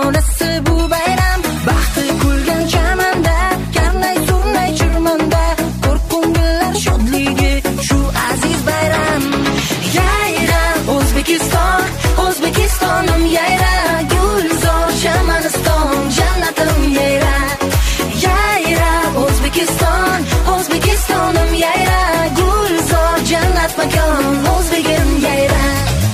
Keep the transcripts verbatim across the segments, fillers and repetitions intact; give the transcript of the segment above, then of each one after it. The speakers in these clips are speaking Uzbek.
nishonasi bu bayram. Baxti kulgan chamanda, karnay surnay chirmanda, ko'rk ko'ngillar shodligi shu aziz bayram. Yayra O'zbekiston, O'zbekistonim yayra, gulzor Chamaniston, jannatim yayra. Yayra O'zbekiston, O'zbekistonim yayra, gulzor jannat makon, o'zbegim yayra.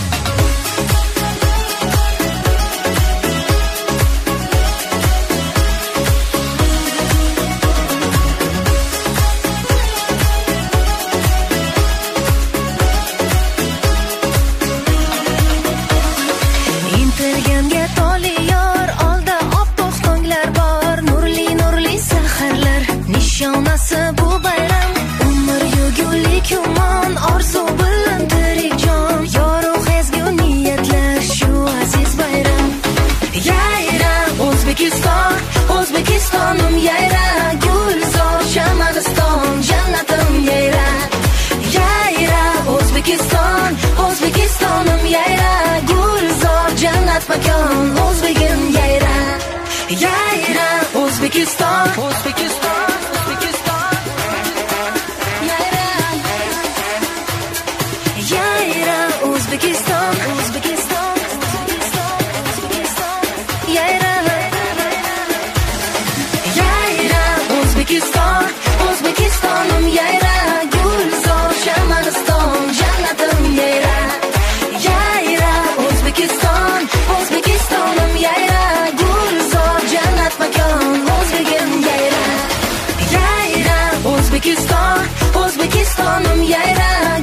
Intilganga toli yor, olda oppoq tonglar bor, nurli nurli saharlar nishonasi bu bayram. Umr yugulik umon, orzu bilan tirik jon, yorug' ezgu niyatlar shu aziz bayram. Yayra O'zbekiston, O'zbekistonim yayra, gulzor Chamaniston, jannatim yayra. Yayra O'zbekiston, O'zbekistonim yayra, gulzor jannat makon, o'zbegim yayra. Yayra O'zbekiston, O'zbekiston, O'zbekiston yayra. Yayra O'zbekiston, O'zbekiston, O'zbekiston, O'zbekiston yayra. Yayra O'zbekiston, O'zbekistonim yayra, gulzor Chamaniston, jannatim yayra. Yayra O'zbekiston, O'zbekistonim yayra, gulzor jannat makon, o'zbegim yayra. Yayra O'zbekiston, O'zbekistonim yayra,